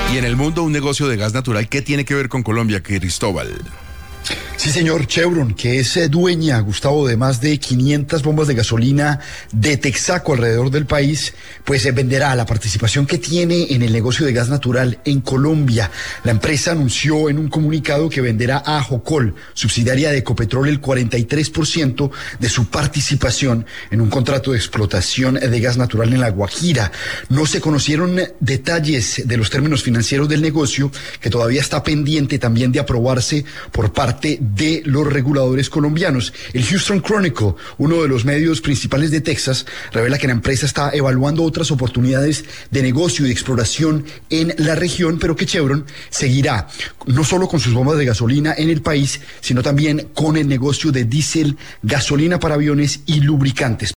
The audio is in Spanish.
Y en el mundo, un negocio de gas natural, ¿qué tiene que ver con Colombia, Cristóbal? Sí, señor. Chevron, que es dueña, Gustavo, de más de 500 bombas de gasolina de Texaco alrededor del país, pues venderá la participación que tiene en el negocio de gas natural en Colombia. La empresa anunció en un comunicado que venderá a Jocol, subsidiaria de Ecopetrol, el 43% de su participación en un contrato de explotación de gas natural en La Guajira. No se conocieron detalles de los términos financieros del negocio, que todavía está pendiente también de aprobarse por parte de los reguladores colombianos. El Houston Chronicle, uno de los medios principales de Texas, revela que la empresa está evaluando otras oportunidades de negocio y de exploración en la región, pero que Chevron seguirá no solo con sus bombas de gasolina en el país, sino también con el negocio de diésel, gasolina para aviones y lubricantes.